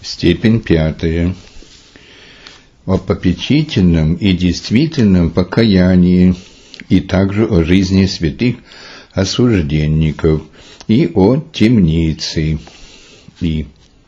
Степень 5. О попечительном и действительном покаянии, и также о жизни святых осужденников, и о темнице. И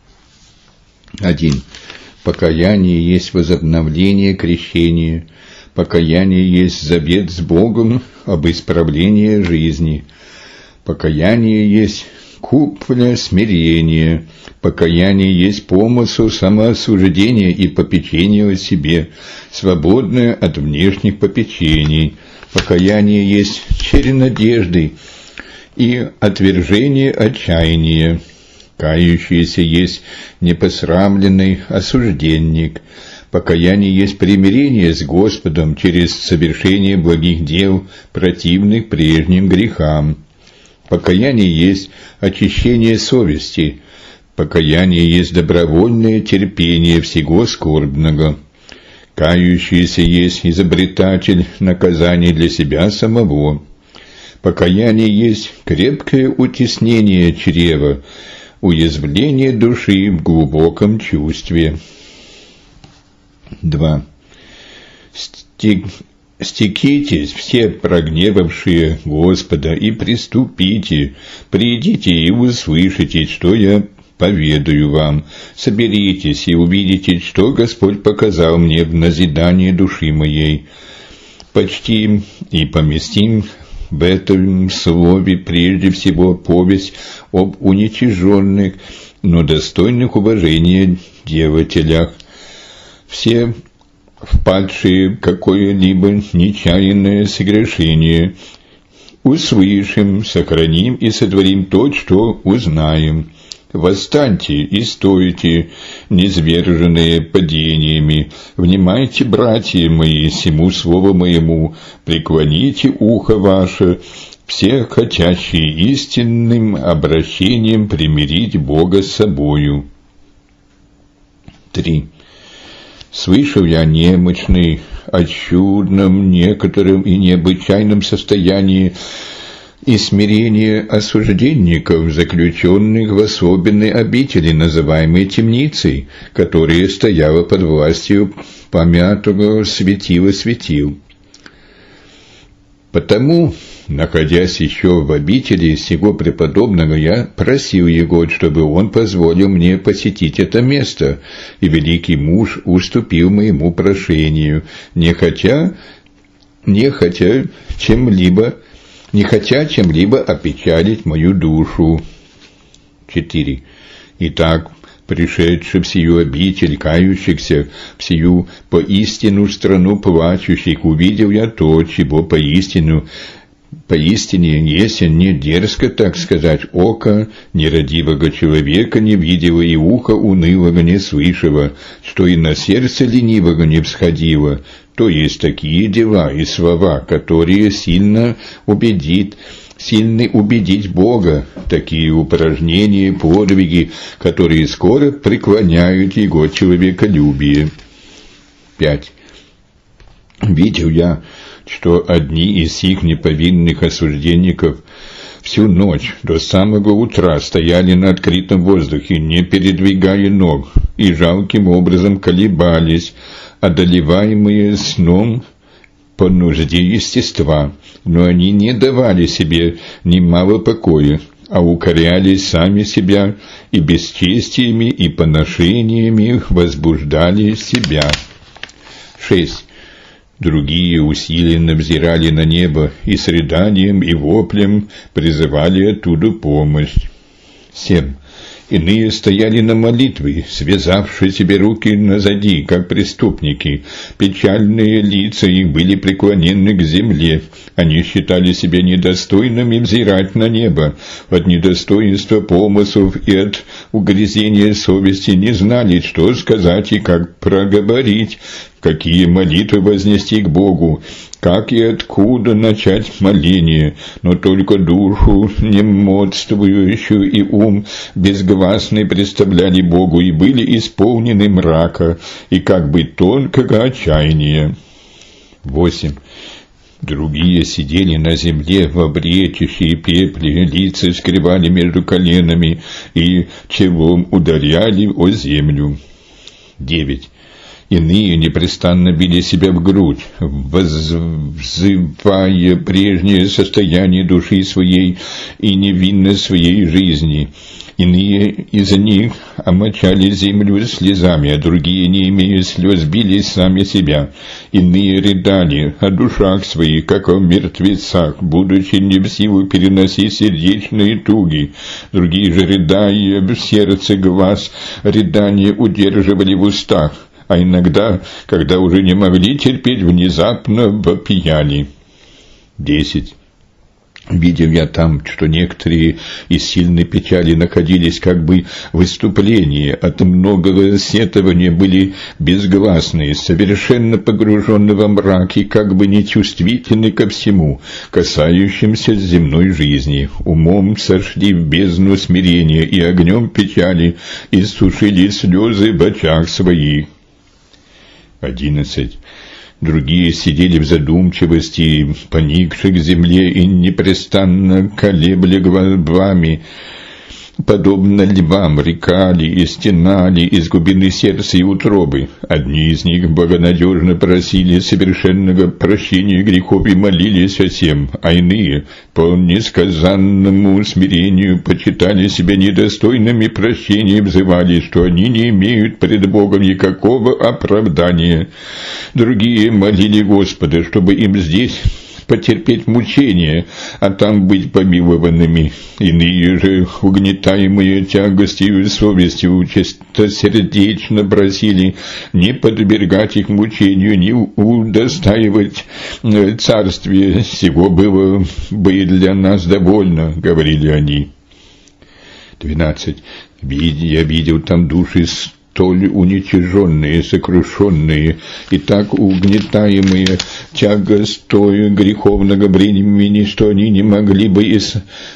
1. Покаяние есть возобновление крещения. Покаяние есть завет с Богом об исправлении жизни. Покаяние есть купля смирения. Покаяние есть помысл самоосуждения и попечения о себе, свободное от внешних попечений. Покаяние есть черед надежды и отвержение отчаяния. Кающийся есть непосрамленный осужденник. Покаяние есть примирение с Господом через совершение благих дел, противных прежним грехам. Покаяние есть очищение совести. Покаяние есть добровольное терпение всего скорбного. Кающийся есть изобретатель наказаний для себя самого. Покаяние есть крепкое утеснение чрева, уязвление души в глубоком чувстве. 2. Стекитесь все прогневавшие Господа и приступите, придите и услышите, что я поведаю вам. Соберитесь и увидите, что Господь показал мне в назидании души моей. Почтим и поместим в этом слове прежде всего повесть об уничиженных, но достойных уважения делателях. Все впадшие в какое-либо нечаянное согрешение, услышим, сохраним и сотворим то, что узнаем. Восстаньте и стойте, низверженные падениями. Внимайте, братья мои, сему слову моему, преклоните ухо ваше, все хотящие истинным обращением примирить Бога с собою. 3. Слышал я немощный о чудном, некотором и необычайном состоянии и смирении осужденников, заключенных в особенной обители, называемой темницей, которая стояла под властью помятого светила светил. Потому, находясь еще в обители сего преподобного, я просил его, чтобы он позволил мне посетить это место, и великий муж уступил моему прошению, не хотя чем-либо опечалить мою душу. 4. Итак, пришедший в сию обитель кающихся, в сию поистину страну плачущих, увидел я то, чего поистине есть не дерзко, так сказать, око нерадивого человека не видело и ухо унылого не слышало, что и на сердце ленивого не всходило, то есть такие дела и слова, которые сильны убедить Бога, такие упражнения, подвиги, которые скоро преклоняют Его человеколюбие. 5. Видел я, что одни из сих неповинных осужденников всю ночь до самого утра стояли на открытом воздухе, не передвигая ног, и жалким образом колебались, одолеваемые сном по нужде естества, но они не давали себе немало покоя, а укоряли сами себя и бесчестиями и поношениями возбуждали себя. 6. Другие усиленно взирали на небо и с рыданием и воплем призывали оттуда помощь. 7. Иные стояли на молитве, связавшие себе руки назади, как преступники. Печальные лица их были преклонены к земле. Они считали себя недостойными взирать на небо. От недостоинства помыслов и от угрызения совести не знали, что сказать и как проговорить, какие молитвы вознести к Богу, как и откуда начать моление, но только душу немодствующую и ум безгласный представляли Богу и были исполнены мрака и как бы тонкого отчаяния. 8. Другие сидели на земле в обретище и пепле, лица скрывали между коленами и челом ударяли о землю. 9. Иные непрестанно били себя в грудь, воззывая прежнее состояние души своей и невинность своей жизни. Иные из них омочали землю слезами, а другие, не имея слез, били сами себя. Иные рыдали о душах своих, как о мертвецах, будучи не в силу переносить сердечные туги. Другие же, рыдая в сердце глаз, рыдания удерживали в устах, а иногда, когда уже не могли терпеть, внезапно вопияли. 10. Видел я там, что некоторые из сильной печали находились как бы в выступлении, от многого сетования были безгласные, совершенно погружены во мрак и как бы нечувствительны ко всему, касающимся земной жизни. Умом сошли в бездну смирения и огнем печали иссушили слезы в очах своих. 11. Другие сидели в задумчивости, поникши к земле и непрестанно колебли головами, подобно львам, рекали и стенали из глубины сердца и утробы. Одни из них богонадежно просили совершенного прощения грехов и молились о сем, а иные по несказанному смирению почитали себя недостойными прощения и взывали, что они не имеют пред Богом никакого оправдания. Другие молили Господа, чтобы им здесь потерпеть мучения, а там быть помилованными. Иные же, угнетаемые тягостью и совестью, чистосердечно просили не подвергать их мучению, не удостаивать царствия сего, было бы для нас довольно, говорили они. 12. Я видел там души столь уничиженные, сокрушенные и так угнетаемые тягостою греховного бремени, что они могли бы и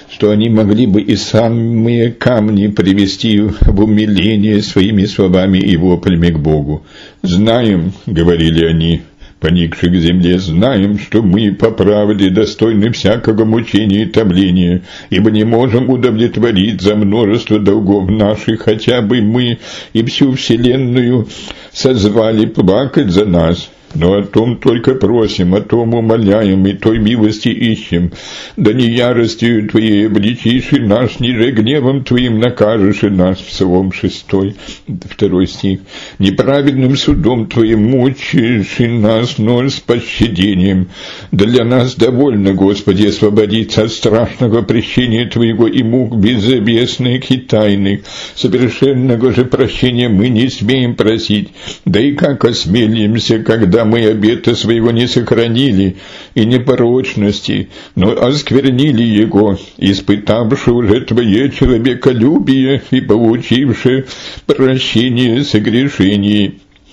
самые камни привести в умиление своими словами и воплями к Богу. «Знаем, — говорили они, поникши к земле, — знаем, что мы по правде достойны всякого мучения и томления, ибо не можем удовлетворить за множество долгов наших, хотя бы мы и всю вселенную созвали плакать за нас. Но о том только просим, о том умоляем и той милости ищем. Да не яростью Твоей обличишь и нас, ни же гневом Твоим накажешь и нас». Псалом 6, 2 стих. «Неправедным судом Твоим мучаешь и нас, но с пощадением. Для нас довольно, Господи, освободиться от страшного прещения Твоего и мук безвестных и тайных. Совершенного же прощения мы не смеем просить, да и как осмелимся, когда мы обета своего не сохранили и непорочности, но осквернили его, испытавши уже Твое человеколюбие и получивши прощение согрешений».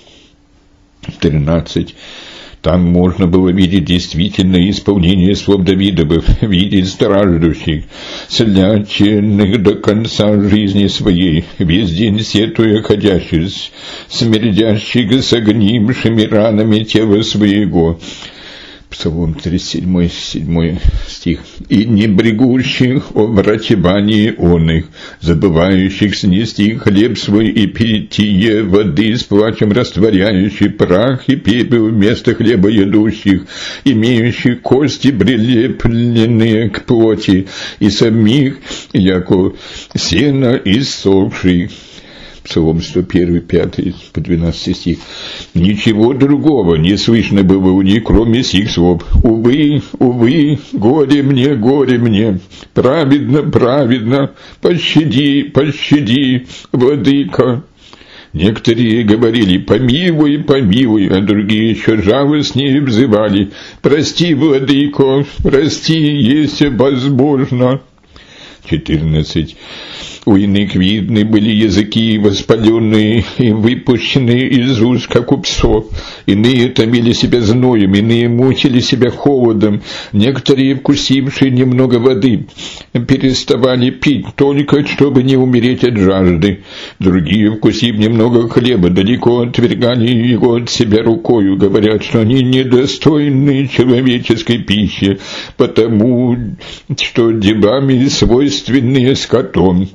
13. Там можно было видеть действительное исполнение слов Давидовых, видеть страждущих, сляченных до конца жизни своей, весь день сетуя ходящих, смердящих согнившими ранами тела своего. Псалом 37, 7 стих. «И не брегущих о врачевании он их, забывающих снести хлеб свой и питье воды с плачем растворяющий прах и пепел вместо хлеба едущих, имеющих кости прилепленные к плоти, и самих, яко сено иссохших». Псалом 101, 5 по 12 стих. «Ничего другого не слышно было у них, кроме сих слов. Увы, увы, горе мне, праведно, праведно, пощади, пощади, владыка». Некоторые говорили: «Помилуй, помилуй», а другие еще жалостнее взывали: «Прости, владыко, прости, если возможно». 14. У иных видны были языки воспаленные и выпущенные из уст, как у псов. Иные томили себя зноем, иные мучили себя холодом. Некоторые, вкусившие немного воды, переставали пить, только чтобы не умереть от жажды. Другие, вкусив немного хлеба, далеко отвергали его от себя рукою, говорят, что они недостойны человеческой пищи, потому что делами свойственные скотом.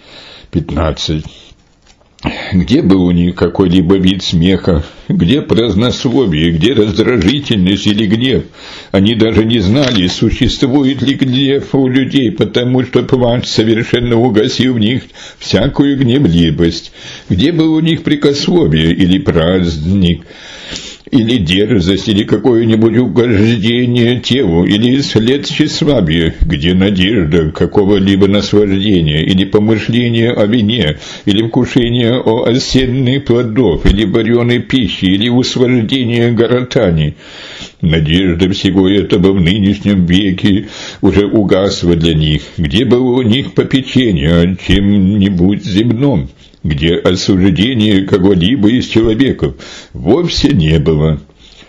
15. Где был у них какой-либо вид смеха? Где празднословие? Где раздражительность или гнев? Они даже не знали, существует ли гнев у людей, потому что плач совершенно угасил в них всякую гневливость. Где был у них прикословие или праздник? Или дерзость, или какое-нибудь угождение телу, или след тщеславия, где надежда какого-либо наслаждения, или помышление о вине, или вкушение о осенних плодов, или вареной пищи, или услаждение гортани. Надежда всего этого в нынешнем веке уже угасла для них. Где было у них попечение о чем-нибудь земном? Где осуждение кого-либо из человеков вовсе не было.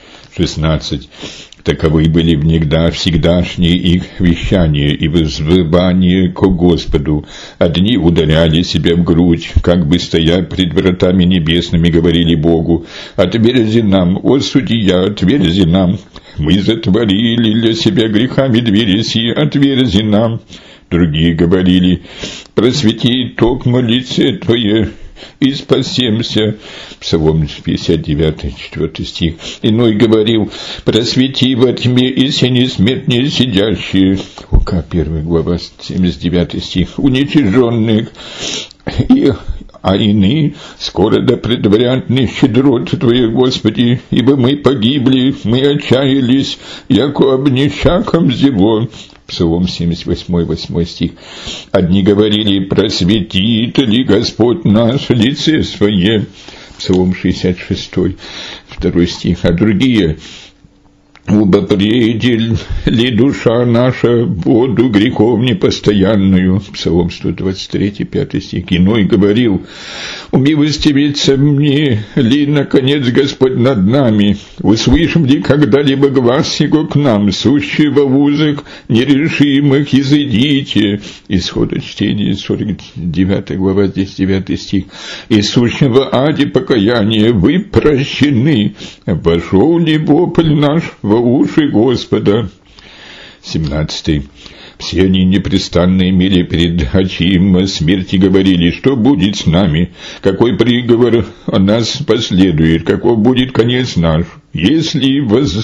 16. Таковы были всегдашние их вещания и воззвания к Господу. Одни ударяли себя в грудь, как бы стоя пред вратами небесными, говорили Богу: «Отверзи нам, о судья, отверзи нам! Мы затворили для себя грехами двери сии, отверзи нам!» Другие говорили: «Просвети токмо лице Твое, и спасемся». Псалом 59, 4 стих. Иной говорил: «Просвети во тьме и сени смертные сидящие». Лука 1 глава 79 стих. «Уничиженных». А иные: «Скоро да предварят щедрот Твоей, Господи, ибо мы погибли, мы отчаялись, яко обнищаком зело». Псалом 78, 8 стих. Одни говорили: «Просветит ли Господь наше лице свое». Псалом 66, 2 стих. А другие: «Убопредел ли душа наша воду грехов непостоянную». Псалом 123, 5 стих. Иной говорил: «Умилостивится мне ли, наконец, Господь над нами? Услышим ли когда-либо глаз Его к нам, сущего в узах нерешимых, изыдите». Исхода чтения, 49 глава, здесь 9 стих. «И сущего аде покаяния вы прощены. Вошел ли вопль наш во уши Господа?» 17. Все они непрестанно имели перед очима смерти, говорили: «Что будет с нами? Какой приговор о нас последует? Каков будет конец наш? Если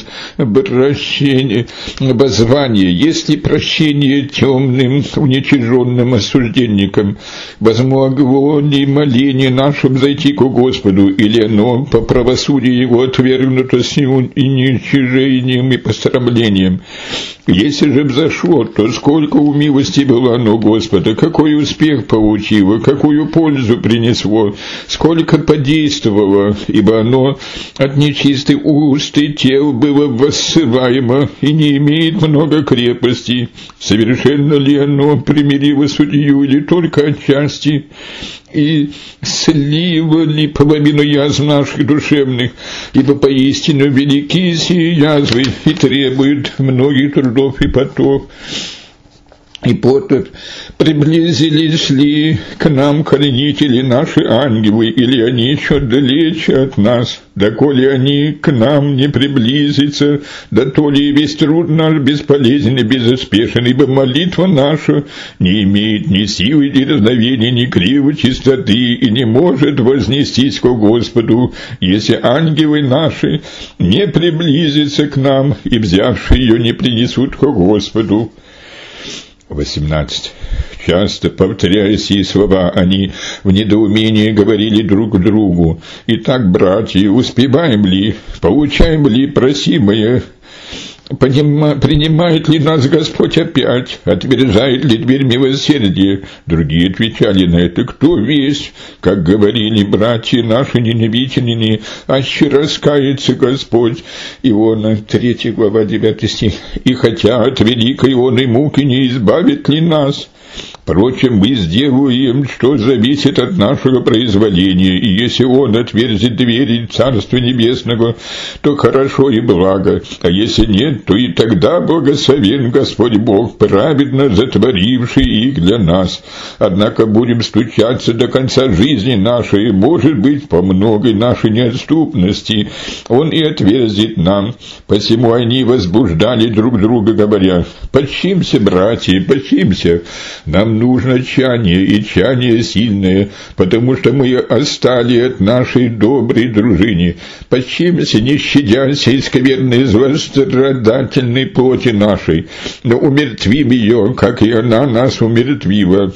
воззвание, если прощение темным, уничиженным осужденникам, возмогло ли моление нашим зайти к Господу, или оно по правосудию Его отвергнуто с уничижением и посрамлением? Если же взошло, то сколько у милости было оно Господа, какой успех получило, какую пользу принесло, сколько подействовало, ибо оно от нечистой уст и тел было воссылаемо и не имеет много крепости. Совершенно ли оно примирило судью или только отчасти? И слива ли половину язв наших душевных, ибо поистину велики сии язвы и требуют многих трудов и потов. И потоп, приблизились ли к нам хранители наши ангелы, или они еще далече от нас? Доколе они к нам не приблизятся, да то ли весь труд наш бесполезен и безуспешен, ибо молитва наша не имеет ни силы, ни разновения, ни кривой чистоты, и не может вознестись к Господу, если ангелы наши не приблизятся к нам, и взявшие ее не принесут к Господу». 18. Часто, повторяя сии слова, они в недоумении говорили друг другу: «Итак, братья, успеваем ли, получаем ли просимое? Принимает ли нас Господь опять? Отверзает ли дверь милосердия?» Другие отвечали на это: «Кто весть, как говорили братья наши ненавидяне, аще раскается Господь». Иоанна 3 глава 9 стих. «И хотя от великой он и муки не избавит ли нас? Впрочем, мы сделаем, что зависит от нашего произволения, и если Он отверзит двери Царства Небесного, то хорошо и благо, а если нет, то и тогда благословен Господь Бог, праведно затворивший их для нас. Однако будем стучаться до конца жизни нашей, может быть, по многой нашей неотступности Он и отверзит нам. Посему они возбуждали друг друга, говоря: «Почимся, братья, почимся, нам нужно чание, и чание сильное, потому что мы отстали от нашей доброй дружине. Почимся, не щадясь и скверной злострадательной плоти нашей, но умертвим ее, как и она нас умертвила».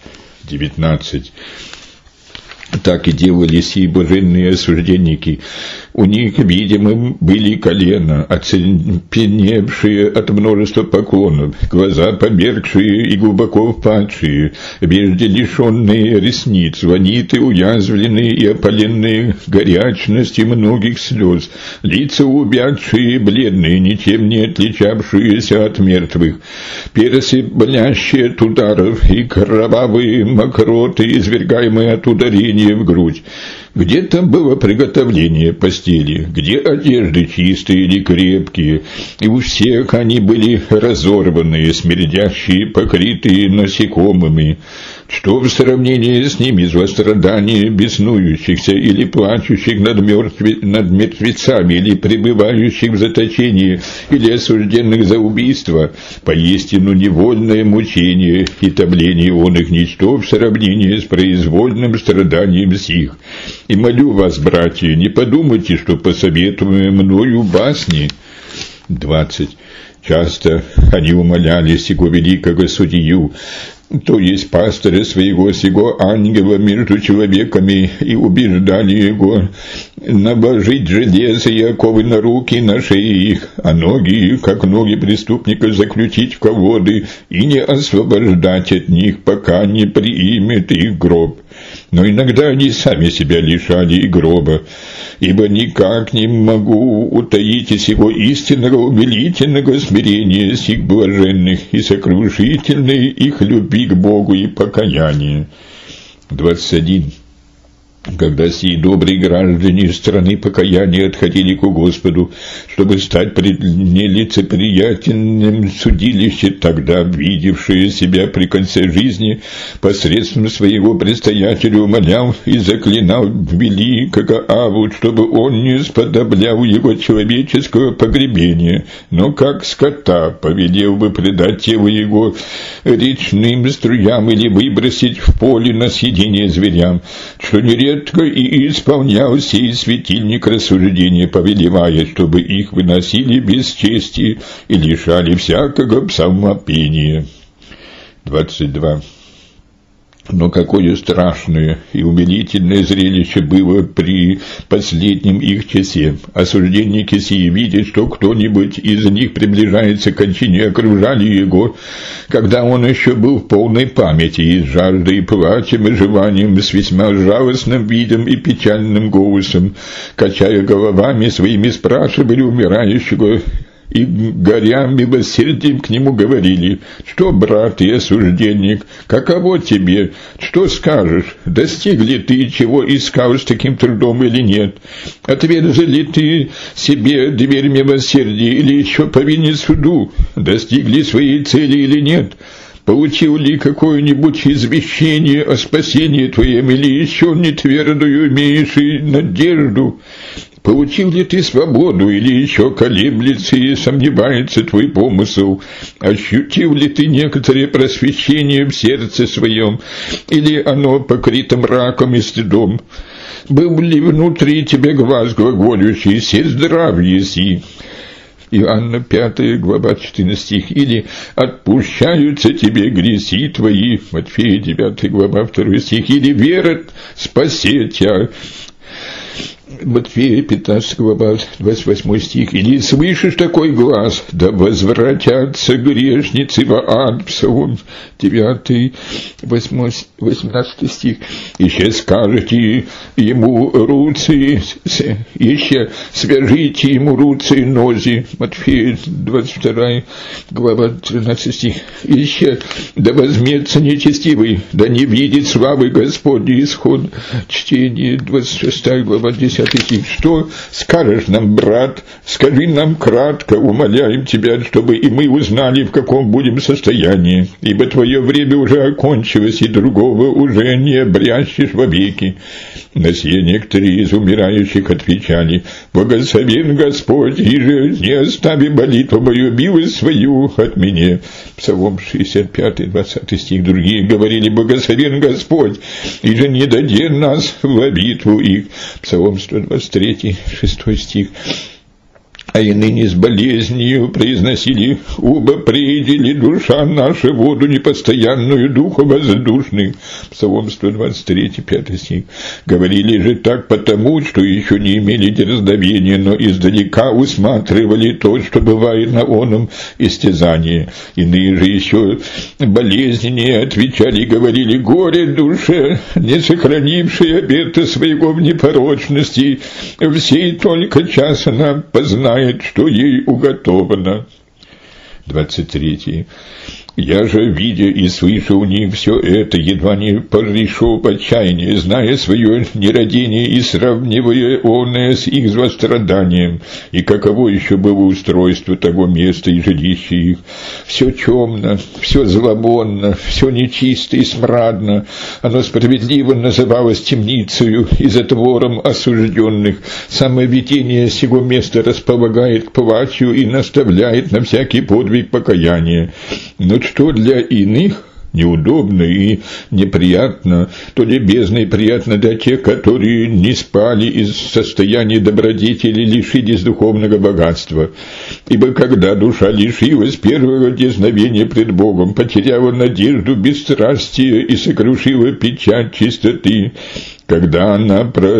19. Так и делали сии блаженные осужденники. У них, видимо, были колена, оцепеневшие от множества поклонов, глаза померкшие и глубоко впадшие, вежде лишенные ресниц, ваниты уязвленные и опаленные горячностью многих слез, лица увядшие и бледные, ничем не отличавшиеся от мертвых, персы болящие от ударов и кровавые мокроты, извергаемые от ударения в грудь. Где там было приготовление постели, где одежды чистые или крепкие, и у всех они были разорванные, смердящие, покрытые насекомыми. Что в сравнении с ними злострадание беснующихся или плачущих над мертвецами, или пребывающих в заточении, или осужденных за убийство, поистину невольное мучение и томление он их ничто в сравнении с произвольным страданием сих. И молю вас, братья, не подумайте, что посоветуемые мною басни. 20. Часто они умоляли сего великого судью, то есть пастыря своего, сего ангела между человеками, и убеждали его наложить железо и оковы на руки и на шеи их, а ноги их, как ноги преступников, заключить в колоды и не освобождать от них, пока не приимет их гроб. Но иногда они сами себя лишали и гроба, ибо никак не могу утаить из его истинного умилительного смирения сих блаженных и сокрушительной их любви к Богу и покаяния. 21. Когда сии добрые граждане страны покаяния отходили к Господу, чтобы стать пред нелицеприятельным судилище, тогда, видевшие себя при конце жизни, посредством своего предстоятеля умолял и заклинал великого Аву, чтобы он не сподоблял его человеческого погребения, но как скота повелел бы предать тело его речным струям или выбросить в поле на съедение зверям, что нередко и исполнял сей светильник рассуждения, повелевая, чтобы их выносили без чести и лишали всякого псалмопения. 22. Но какое страшное и умилительное зрелище было при последнем их часе. Осужденники сии, видя, что кто-нибудь из них приближается к кончине, окружали его, когда он еще был в полной памяти, и с жаждой, и плачем, и желанием, с весьма жалостным видом и печальным голосом, качая головами своими, спрашивали умирающего, и, горя милосердием, к нему говорили: «Что, брат и осужденник, каково тебе? Что скажешь? Достиг ли ты, чего искал с таким трудом или нет? Отверзил ли ты себе дверь милосердия или еще повинен суду? Достиг ли своей цели или нет? Получил ли какое-нибудь извещение о спасении твоем или еще нетвердую имеешь надежду? Получил ли ты свободу, или еще колеблется и сомневается твой помысл? Ощутил ли ты некоторое просвещение в сердце своем, или оно покрыто мраком и стыдом? Был ли внутри тебя глаз глаголющий: «Се здрав еси»? Иоанна 5 глава 14 стих. Или «Отпущаются тебе грехи твои», Матфея 9 глава 2 стих. Или «Вера спасет тебя». Матфея 15 глава 28 стих. «И не слышишь такой глаз, да возвратятся грешницы в ад». Псалом 9, 18 стих. «Еще скажете ему руцы, еще свяжите ему руцы и ноги». Матфея 22 глава 13 стих. «Еще да возьмется нечестивый, да не видит славы Господней». Исход чтение 26 глава 10 стих. «Что скажешь нам, брат? Скажи нам кратко, умоляем тебя, чтобы и мы узнали, в каком будем состоянии, ибо твое время уже окончилось, и другого уже не обрящешь вовеки». На сие некоторые из умирающих отвечали: «Благословен Господь, и же не остави молитву мою, милость свою от меня». Псалом 65, 20 стих. Другие говорили: «Благословен Господь, и же не даде нас в молитву их». Псалом 123, 6 стих. А и ныне с болезнью произносили: «Убо предели душа наша воду непостоянную, духа воздушных». Псалом 123, 5 стих. Говорили же так потому, что еще не имели дерзновения, но издалека усматривали то, что бывает на оном истязании. Иные же еще болезненнее отвечали и говорили: «Горе душе, не сохранившей обета своего в непорочности, в сей только час она познает, что ей уготовано». 23. «Я же, видя и слыша у них все это, едва не пришел в отчаяние, зная свое нерадение и сравнивая оное с их злостраданием, и каково еще было устройство того места и жилища их. Все темно, все зловонно, все нечисто и смрадно, оно справедливо называлось темницею и затвором осужденных. Самое видение сего места располагает к плачу и наставляет на всякий подвиг покаяния. Но что для иных неудобно и неприятно, то любезно и приятно для тех, которые не спали из состояния добродетели, лишились духовного богатства. Ибо когда душа лишилась первого дерзновения пред Богом, потеряла надежду бесстрастия и сокрушила печать чистоты, когда она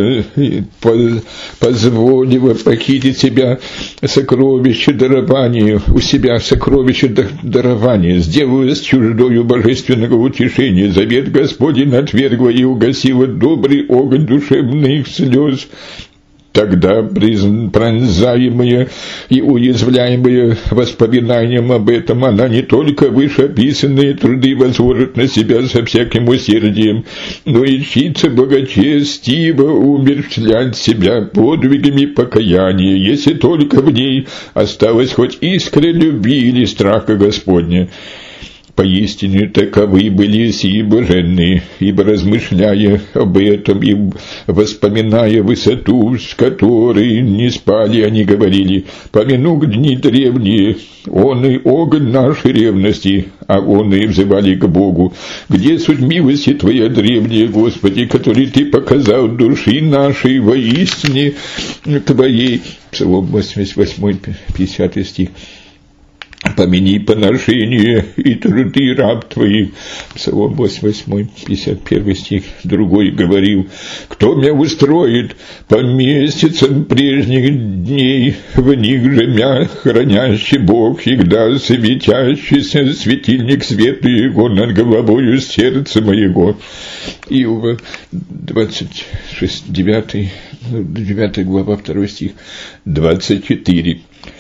позволила похитить себя сокровище дарования, у себя сокровище дарования, сделалась чуждою божественного утешения, завет Господень отвергла и угасила добрый огонь душевных слез. Тогда, пронзаемая и уязвляемая воспоминанием об этом, она не только вышеописанные труды возложит на себя со всяким усердием, но и чится благочестиво умерщвлять себя подвигами покаяния, если только в ней осталась хоть искра любви или страха Господня. Поистине таковы были сии блаженные, ибо, размышляя об этом и воспоминая высоту, с которой не спали, они говорили: «Помяну дни древние, он и огонь нашей ревности», а он и взывали к Богу: «Где суть милости Твоя древняя, Господи, который Ты показал души нашей воистине Твоей». Псалом 88, 50 стих. «Помяни поношение и труды раб твоих». Псалом 88, 51 стих. Другой говорил: «Кто меня устроит по месяцам прежних дней, в них же мя хранящий Бог, всегда светящийся светильник света его над головою сердца моего». Иова 26, 9 глава, 2 стих. 24.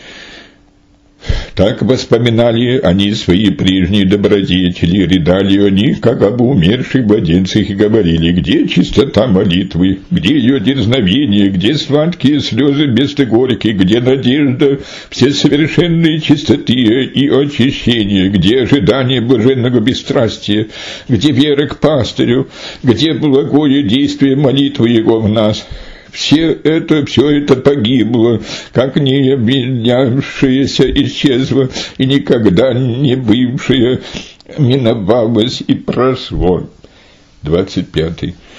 Так воспоминали они свои прежние добродетели, рыдали о них, как об умерших младенцах, и говорили: «Где чистота молитвы? Где ее дерзновение? Где сладкие слезы вместо горьких? Где надежда всесовершенной чистоты и очищения? Где ожидание блаженного бесстрастия? Где вера к пастырю? Где благое действие молитвы его в нас?» Все это погибло, как не обменявшееся исчезло, и никогда не бывшее миновалось и прошло. 25.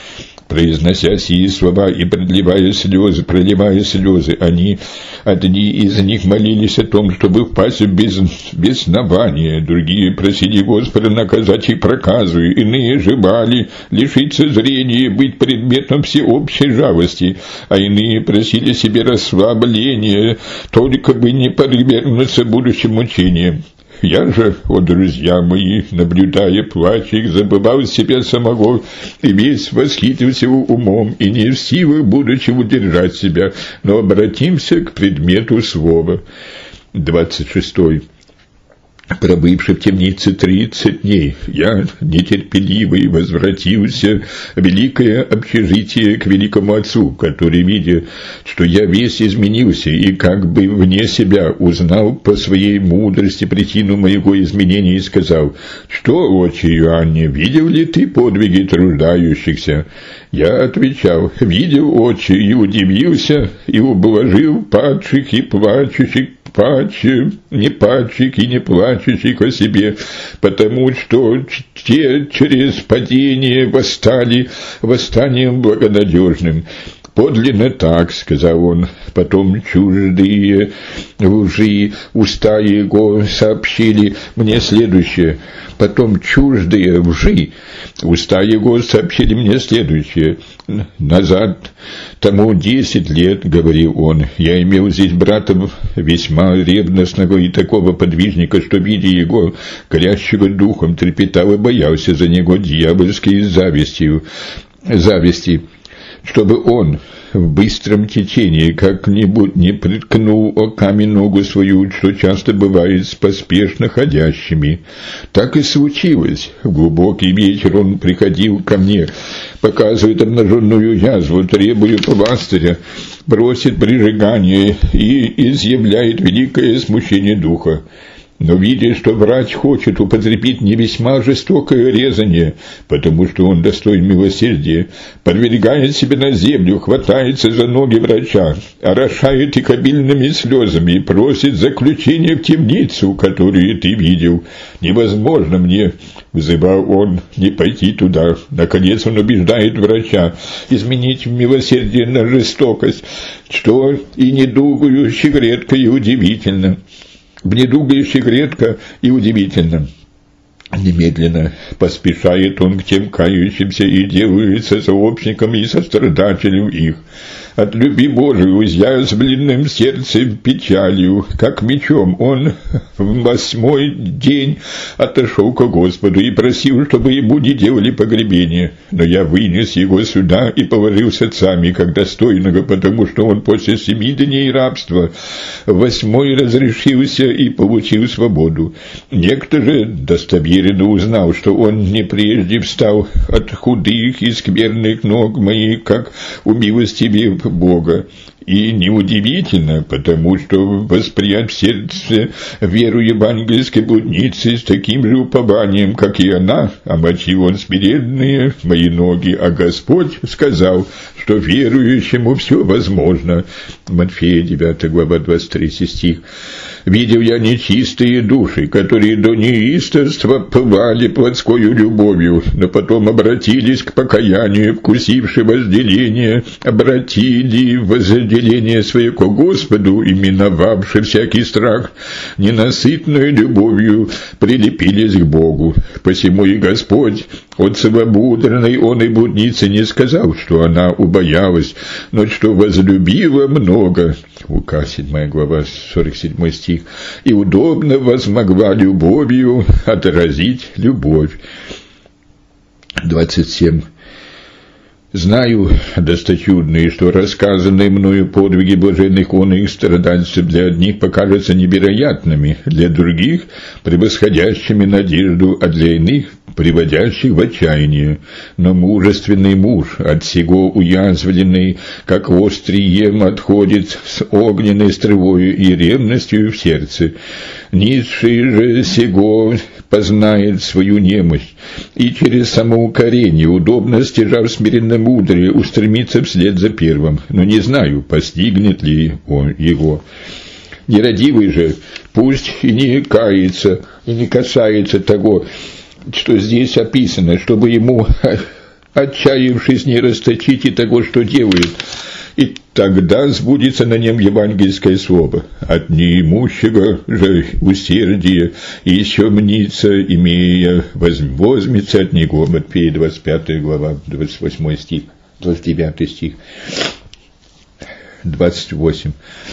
Произнося сии слова и проливая слезы, одни из них молились о том, чтобы впасть в беснование, другие просили Господа наказать их проказу, иные желали лишиться зрения, быть предметом всеобщей жалости, а иные просили себе расслабления, только бы не подвергнуться будущим мучениям. Я же, о друзья мои, наблюдая плач их, забывал себя самого и весь восхитился умом, и не в силах, будучи, удержать себя, но обратимся к предмету слова. 26. Пробывши в темнице 30 дней, я, нетерпеливый, возвратился в великое общежитие к великому отцу, который, видя, что я весь изменился и как бы вне себя узнал по своей мудрости причину моего изменения и сказал: «Что, отче Иоанне, видел ли ты подвиги труждающихся?» Я отвечал: «Видел, отче, и удивился, и ублажил падших и плачущих, не падших и не плачущих о себе, потому что те через падение восстали восстанием благонадежным». «Подлинно так, — сказал он, — потом чуждые лжи уста его сообщили мне следующее. Назад тому 10 лет, — говорил он, — я имел здесь брата весьма ревностного и такого подвижника, что, видя его, горящего духом, трепетал и боялся за него дьявольской зависти, чтобы он в быстром течении как-нибудь не приткнул о камень ногу свою, что часто бывает с поспешно ходящими. Так и случилось. В глубокий вечер он приходил ко мне, показывает обнаженную язву, требует пластыря, просит прижигания и изъявляет великое смущение духа. Но, видя, что врач хочет употребить не весьма жестокое резание, потому что он достоин милосердия, подвергает себя на землю, хватается за ноги врача, орошает их обильными слезами и просит заключения в темницу, которую ты видел. «Невозможно мне, — взывал он, — не пойти туда». Наконец он убеждает врача изменить милосердие на жестокость, что и недугающих редко и удивительно. Немедленно поспешает он к тем кающимся и делается сообщником и сострадателем их. От любви Божией, уязвленным сердцем печалью, как мечом, он в 8-й день отошел к Господу и просил, чтобы ему не делали погребения. Но я вынес его сюда и положил с отцами, как достойного, потому что он после 7 дней рабства в 8-й разрешился и получил свободу. Некто же достоверно узнал, что он не прежде встал от худых и скверных ног моих, как умилостивив Бога. И неудивительно, потому что восприять в сердце веру евангельской блудницы с таким же упованием, как и она, омочил он смиренные мои ноги, а Господь сказал, что верующему все возможно. Матфея 9 глава 23 стих. «Видел я нечистые души, которые до неистовства пылали плотскою любовью, но потом обратились к покаянию, вкусивши возделение, обратили возделение свое к Господу, и, миновавши всякий страх, ненасытную любовью прилепились к Богу. Посему и Господь от совобудренной он и блудницы не сказал, что она убоялась, но что возлюбила много». Лука 7 глава 47 стих. «И удобно возмогла любовью отразить любовь». 27. «Знаю, досточудные, что рассказанные мною подвиги блаженных оных страдальцев для одних покажутся невероятными, для других — превосходящими надежду, а для иных — приводящих в отчаяние. Но мужественный муж, от сего уязвленный, как острием отходит с огненной стрелою и ревностью в сердце. Низший же сего познает свою немощь, и через самоукорение, удобно стяжав смиренно мудрее, устремится вслед за первым, но не знаю, постигнет ли он его. Нерадивый же пусть и не кается, и не касается того, что здесь описано, чтобы ему отчаявшись, не расточите того, что делает, и тогда сбудется на нем евангельское слово. От неимущего же усердия и еще мнится, имея, возьмется от него. Матфея 25 глава, 28 стих, 29 стих, 28.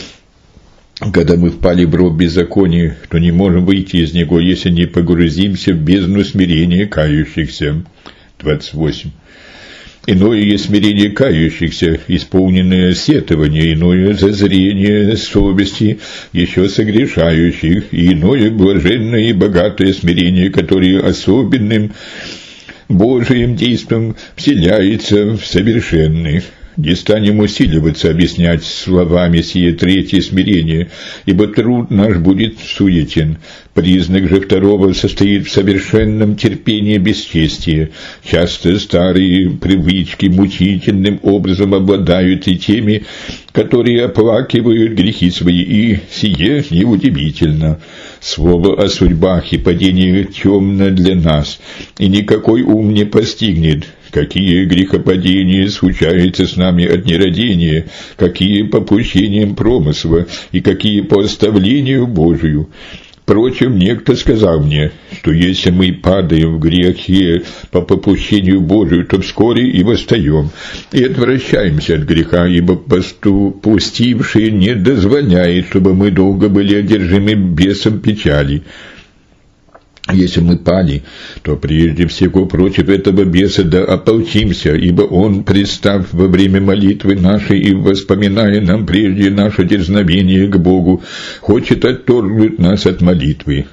Когда мы впали в ров беззакония, то не можем выйти из него, если не погрузимся в бездну смирения кающихся. 28. Иное есть смирение кающихся, исполненное сетование, иное зазрение совести, еще согрешающих, и иное блаженное и богатое смирение, которое особенным Божиим действом вселяется в совершенных. Не станем усиливаться объяснять словами сие третье смирение, ибо труд наш будет суетен. Признак же второго состоит в совершенном терпении бесчестия. Часто старые привычки мучительным образом обладают и теми, которые оплакивают грехи свои, и сие неудивительно. Слово о судьбах и падении темно для нас, и никакой ум не постигнет, какие грехопадения случаются с нами от нерадения, какие по попущениям промысла и какие по оставлению Божию. Впрочем, некто сказал мне, что если мы падаем в грехе по попущению Божию, то вскоре и восстаем, и отвращаемся от греха, ибо поступивший не дозволяет, чтобы мы долго были одержимы бесом печали. Если мы пали, то прежде всего против этого беса да ополчимся, ибо он, пристав во время молитвы нашей и воспоминая нам прежде наше дерзновение к Богу, хочет отторгнуть нас от молитвы.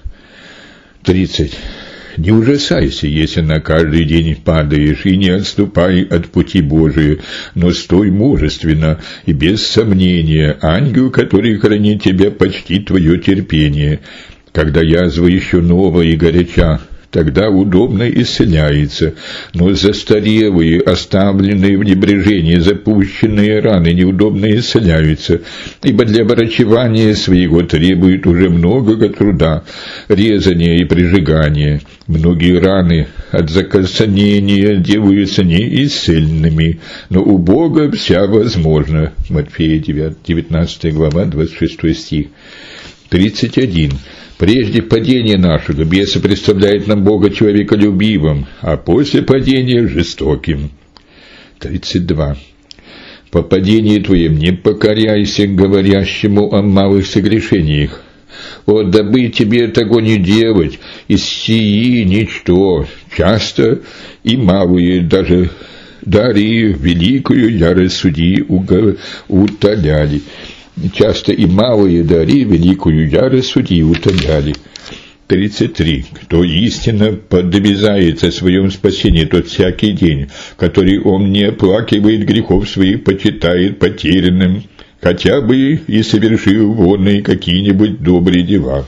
30. Не ужасайся, если на каждый день падаешь, и не отступай от пути Божия, но стой мужественно и без сомнения, ангел, который хранит тебя, почтит твое терпение. Когда язва еще новая и горяча, тогда удобно исцеляется, но застарелые, оставленные в небрежении, запущенные раны неудобно исцеляются, ибо для врачевания своего требует уже много труда, резания и прижигания. Многие раны от закоснения делаются неисцельными, но у Бога вся возможна. Матфея 19 глава, 26 стих. 31. Прежде падения нашего бесы представляет нам Бога человеколюбивым, а после падения жестоким. 32. По падении твоим не покоряйся говорящему о малых согрешениях. О, дабы тебе того не делать, из сии ничто, часто и малые, даже дари великую ярость судьи утоляли. Часто и малые дари великую ярость судьи утоляли. 33. Кто истинно подобязается о своем спасении, тот всякий день, который он не оплакивает грехов своих, почитает потерянным, хотя бы и совершил вонные какие-нибудь добрые дела.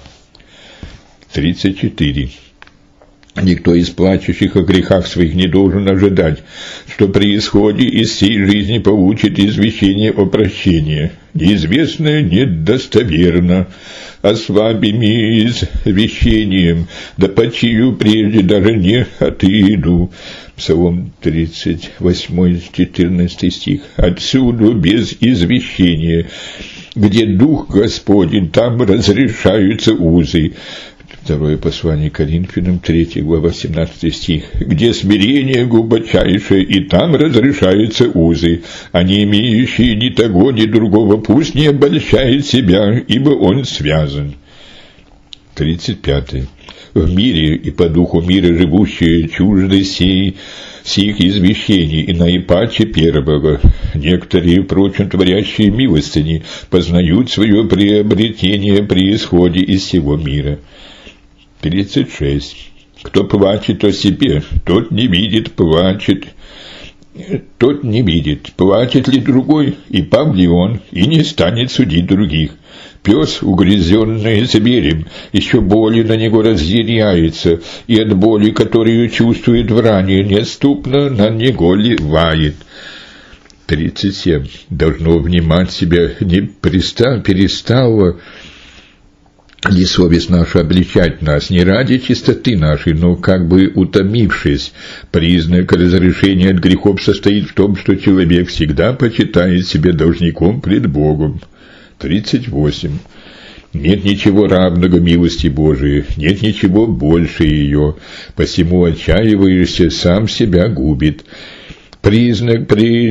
34. Никто из плачущих о грехах своих не должен ожидать, что при исходе из сей жизни получит извещение о прощении. Неизвестное недостоверно, ослабими извещением, да почию прежде даже не отыду. Псалом 38, 14 стих. Отсюда без извещения, где Дух Господень, там разрешаются узы. Второе послание Коринфянам, 3 глава, 17 стих. Где смирение глубочайшее, и там разрешаются узы, а не имеющие ни того, ни другого, пусть не обольщает себя, ибо он связан. 35. В мире и по духу мира живущие чужды сих извещений, и наипаче первого. Некоторые, впрочем, творящие милостыни, познают свое приобретение при исходе из сего мира. 36. Кто плачет о себе, тот не видит, плачет. Тот не видит, плачет ли другой, и пал ли он, и не станет судить других. Пес, угрызенный зверем, еще более на него разъяряется, и от боли, которую чувствует в ране, неотступно на него лает. 37. Должно внимать себя не перестало и совесть наша обличать нас не ради чистоты нашей, но как бы утомившись. Признак разрешения от грехов состоит в том, что человек всегда почитает себя должником пред Богом. 38. Нет ничего равного милости Божией, нет ничего больше ее, посему отчаиваешься, сам себя губит. Признак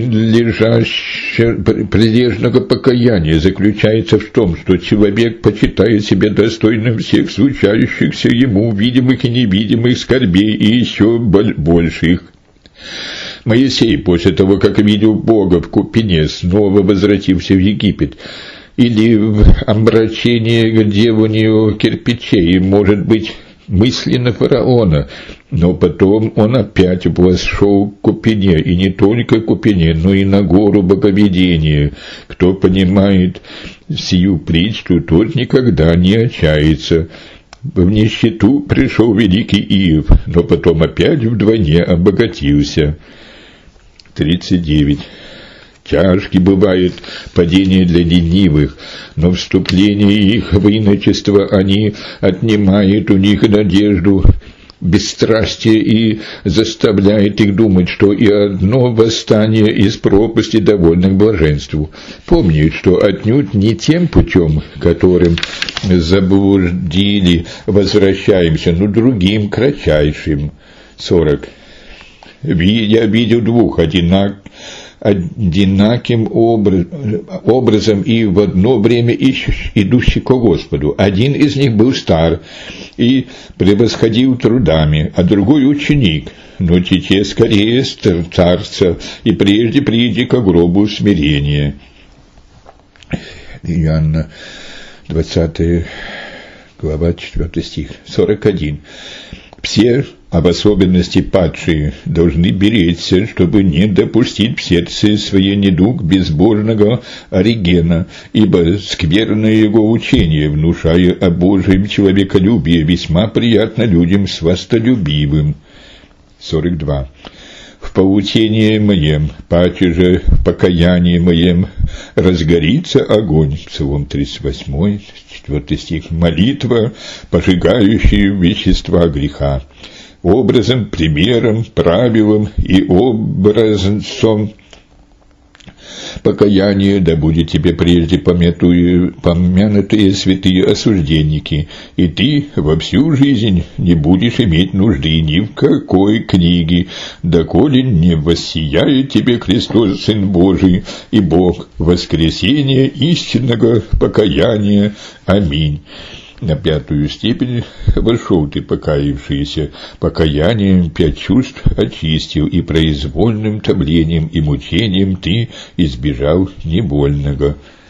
прилежного покаяния заключается в том, что человек почитает себя достойным всех случающихся ему видимых и невидимых скорбей и еще больших. Моисей, после того, как видел Бога в Купине, снова возвратился в Египет, или в омрачении деланию кирпичей, может быть, мысленно фараона, но потом он опять вошел к Купине, и не только к Купине, но и на гору Боговедения. Кто понимает сию притчу, тот никогда не отчается. В нищету пришел великий Иов, но потом опять вдвойне обогатился. 39. Тяжки бывает падение для ленивых, но вступление их в иночество они отнимают у них надежду, бесстрастие и заставляет их думать, что и одно восстание из пропасти довольно к блаженству. Помни, что отнюдь не тем путем, которым заблудили, возвращаемся, но другим, кратчайшим. 40. Я видел двух одинаким образом и в одно время идущих ко Господу. Один из них был стар и превосходил трудами, а другой ученик, но те скорее старца и прежде приди ко гробу смирения. Иоанна 20 глава 4 стих. 41. Все, а в особенности падшие, должны беречься, чтобы не допустить в сердце свое недуг безбожного Оригена, ибо скверное его учение, внушая о Божьем человеколюбии, весьма приятно людям свастолюбивым. 42. В поучении моем, паче же в покаянии моем, разгорится огонь. Псалом 38, 4 стих. Молитва, пожигающая вещества греха. Образом, примером, правилом и образом покаяние, да будет тебе прежде помянутые святые осужденники, и ты во всю жизнь не будешь иметь нужды ни в какой книге, доколе не воссияет тебе Христос, Сын Божий, и Бог, воскресение истинного покаяния. Аминь. На 5 степень вошел ты, покаявшийся, покаянием 5 чувств очистил, и произвольным томлением и мучением ты избежал невольного.